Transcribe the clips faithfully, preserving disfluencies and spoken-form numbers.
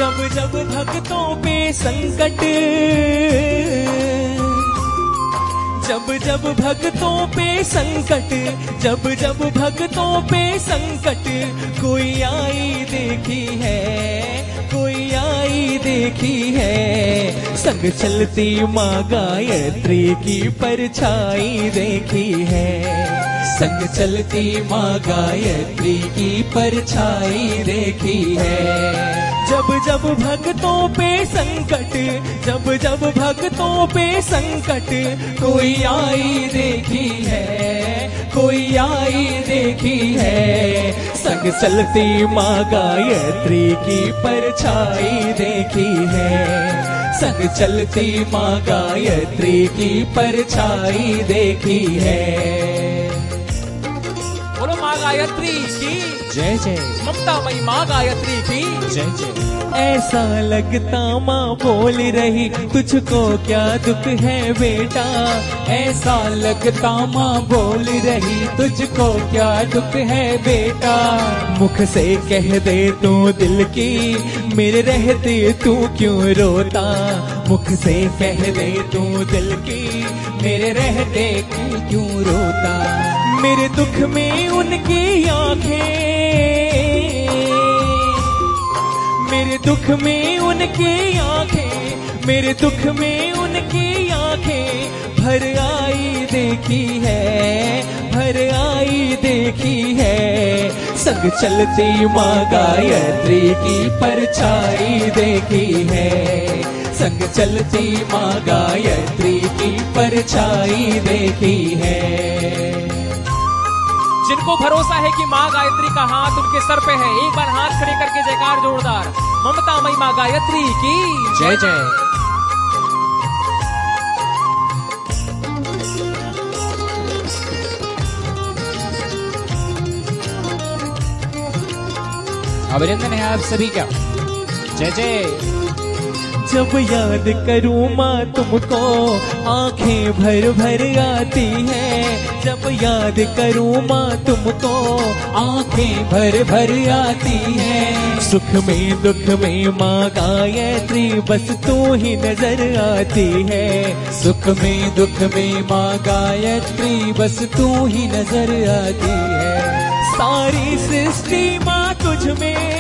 जब जब भक्तों पे संकट, जब जब भक्तों पे संकट, जब जब भक्तों पे संकट, कोई आई देखी है, कोई आई देखी है, संग चलती माँ गायत्री की परछाई देखी है, संग चलती माँ गायत्री की परछाई देखी है। जब जब भक्तों पे संकट, जब जब भक्तों पे संकट, कोई आई देखी है, कोई आई देखी है, संग चलती माँ गायत्री की परछाई देखी है, संग चलती माँ गायत्री की परछाई देखी है। बोलो माँ गायत्री की जय जय, ममता मई माँ गायत्री की जय जय। ऐसा लगता माँ बोल रही तुझको क्या दुख है बेटा, ऐसा लगता माँ बोल रही तुझको क्या दुख है बेटा, मुख से कह दे तू दिल की, मेरे रहते तू क्यों रोता, मुख से कह दे तू दिल की, मेरे रहते तू क्यों रोता, मेरे दुख में उनकी आंखें, मेरे दुख में उनकी आंखें, मेरे दुख में उनकी आंखें भर आई देखी है, भर आई देखी है, संग चलती माँ गायत्री की परछाई देखी है, संग चलती माँ गायत्री की परछाई देखी है। जिनको भरोसा है कि माँ गायत्री का हाथ उनके सर पे है, एक बार हाथ खड़े करके जयकार जोरदार, ममता मई माँ गायत्री की जय जय। अभिनंदन है आप सभी का, जय जय। जब याद करूँ माँ तुमको आंखें भर भर आती है, जब याद करूँ माँ तुमको आंखें भर भर आती है, सुख में दुख में माँ गायत्री बस तू ही नजर आती है, सुख में दुख में माँ गायत्री बस तू ही नजर आती है, सारी सृष्टि माँ तुझ में,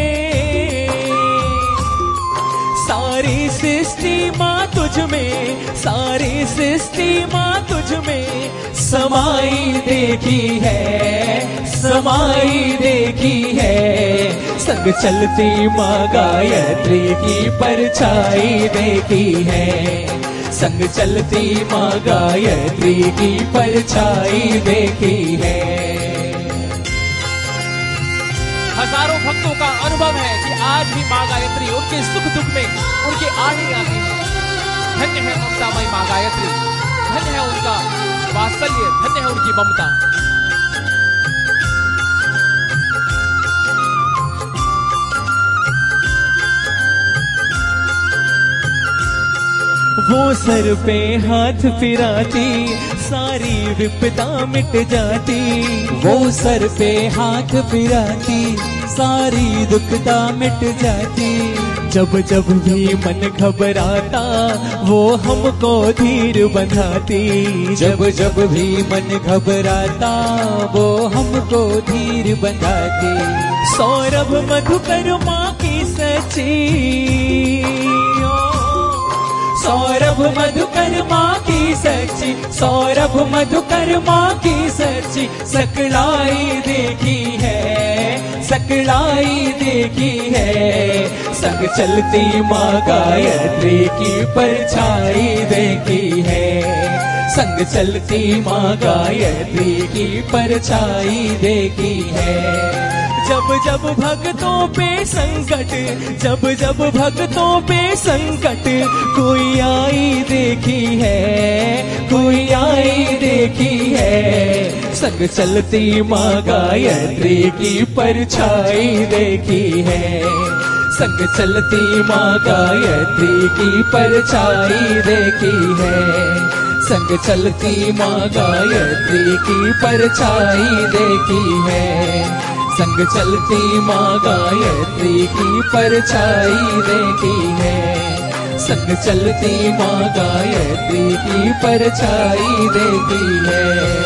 सारी सृष्टि माँ तुझ में, सारी सृष्टि माँ तुझ में समाई देखी है, समाई देखी है, संग चलती माँ गायत्री की परछाई देखी है, संग चलती माँ गायत्री की परछाई देखी है। हजारों भक्तों का अनुभव है कि आज भी माँ गायत्री उनके सुख दुख में उनके आगे आती है। धन्य है ममता मई माँ गायत्री, धन्य है उनका वात्सल्य, धन्य है उनकी ममता। वो सर पे हाथ फिराती सारी विपदा मिट जाती, वो सर पे हाथ फिराती सारी दुखदा मिट जाती, जब जब भी मन घबराता वो हमको धीर बंधाती, जब जब भी मन घबराता वो हमको धीर बंधाती, सौरभ मधुकर माँ की सच्ची, सौरभ मधुकर माँ की सच्ची, सौरभ मधुकर माँ की सच्ची सकलाई देखी है, सकलाई देखी है, संग चलती माँ गायत्री की परछाई देखी है, संग चलती माँ गायत्री की परछाई देखी है। जब जब भक्तों पे संकट, जब जब भक्तों पे संकट, कोई आई देखी है, कोई आई देखी है, संग चलती माँ गायत्री की परछाई देखी है, संग चलती माँ गायत्री की परछाई देखी है, संग चलती माँ गायत्री की परछाई देखी है, संग चलती माँ गायत्री की परछाई देखी है। संग चलती माँ गायत्री की परछाई देखी है।